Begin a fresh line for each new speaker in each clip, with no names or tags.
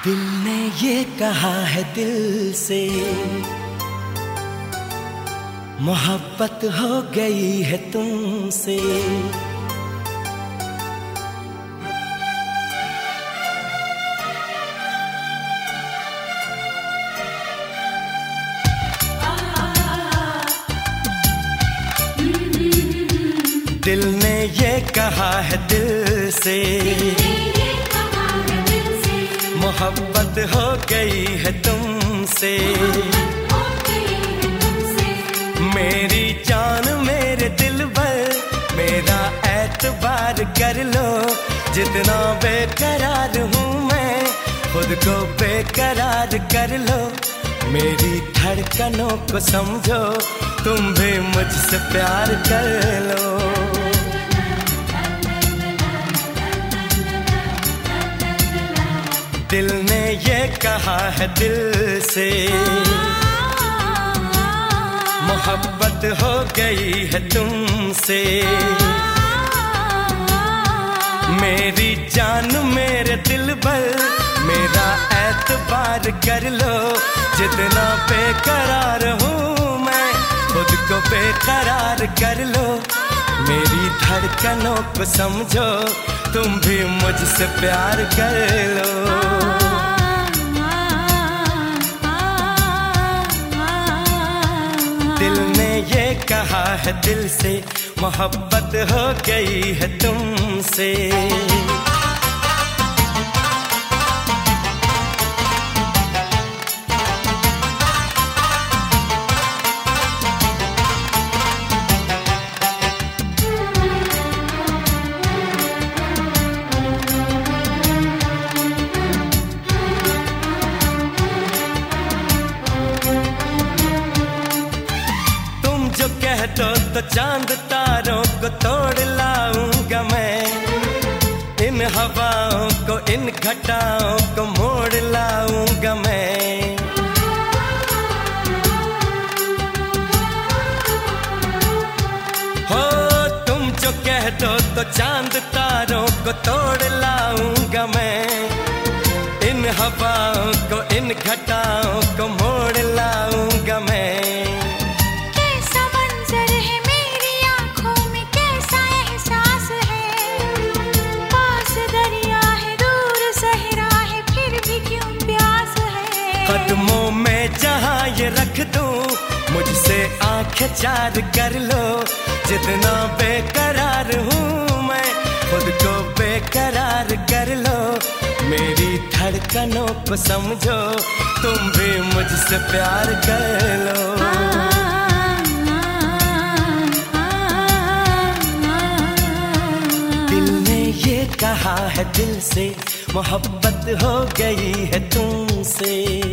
दिल ने ये कहा है दिल से, मोहब्बत हो गई है तुमसे। दिल ने ये कहा है दिल से, मोहब्बत हो गई है तुमसे। मेरी जान मेरे दिल भर, मेरा एतबार कर लो। जितना बेकरार हूँ मैं, खुद को बेकरार कर लो। मेरी धड़कनों को समझो, तुम भी मुझसे प्यार कर लो। दिल ने ये कहा है दिल से, मोहब्बत हो गई है तुमसे। मेरी जान मेरे दिल भर, मेरा एतबार कर लो। जितना बेकरार हूँ मैं, खुद को बेकरार कर लो। मेरी धड़कनों को समझो, तुम भी मुझसे प्यार कर लो। दिल ने ये कहा है दिल से, मोहब्बत हो गई है तुमसे। कह दो तो चांद तारों को तोड़ लाऊंगा मैं। इन हवाओं को, इन घटाओं को मोड़ लाऊंगा मैं। हो तुम जो कह दो तो चांद तारों को तोड़ लाऊंगा मैं। इन हवाओं को, इन घटाओं को मोड़ लाऊंगा मैं। कदमों में जहाँ ये रख दूं, मुझसे आंखें चार कर लो। जितना बेकरार हूँ मैं, खुद को बेकरार कर लो। मेरी धड़कनों को समझो, तुम भी मुझसे प्यार कर लो। दिल ने ये कहा है दिल से, मोहब्बत हो गई है तुमसे।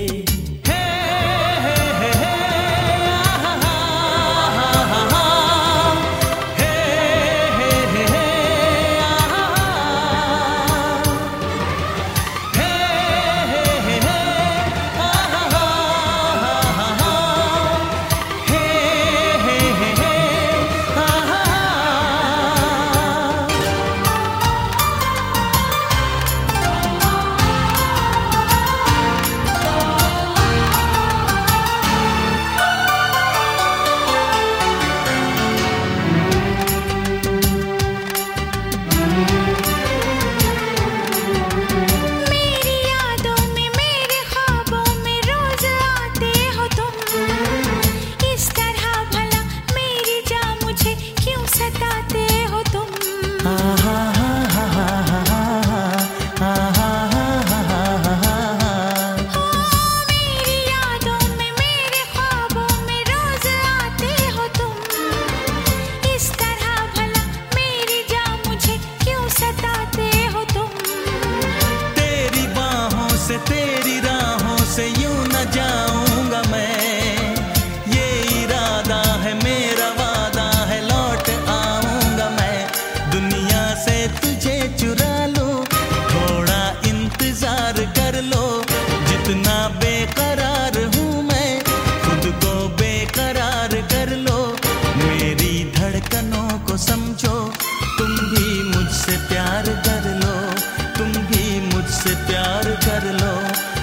तेरी राहों से यूं न जाऊंगा मैं। ये इरादा है मेरा, वादा है, लौट आऊंगा मैं। दुनिया से तुझे चुरा लो, थोड़ा इंतजार कर लो। जितना बेकरार हूँ मैं, खुद को बेकरार कर लो। मेरी धड़कनों को समझो, तुम भी मुझसे प्यार कर लो। तुम भी मुझसे प्यार कर लो।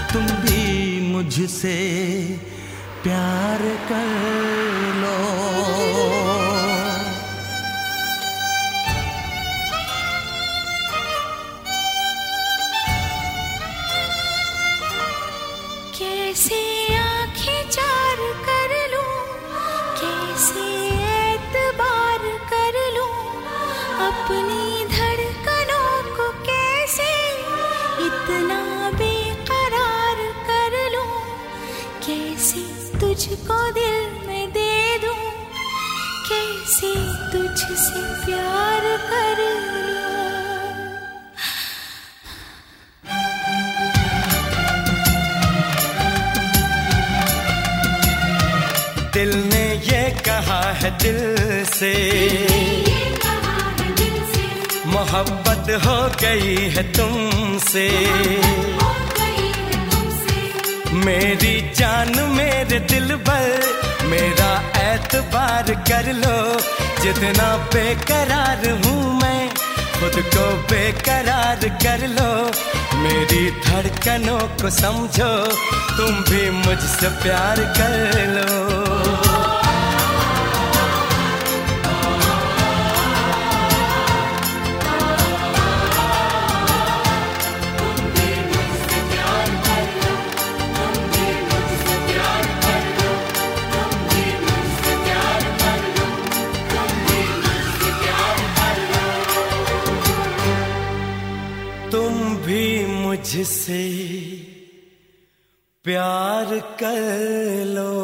मुझसे प्यार कर लो।
कैसे आंखें चार कर लूं, कैसे एतबार कर लूं, अपनी धड़कनों को कैसे इतना बेकरार कर लूं, कैसे तुझको दिल में दे दूं, कैसे तुझसे प्यार कर लूं।
दिल ने ये कहा है दिल से, मोहब्बत हो गई है तुमसे। मेरी जान मेरे दिल पर मेरा एतबार कर लो, जितना बेकरार हूँ मैं खुद को बेकरार कर लो। मेरी धड़कनों को समझो, तुम भी मुझसे प्यार कर लो। तुम भी मुझसे प्यार कर लो।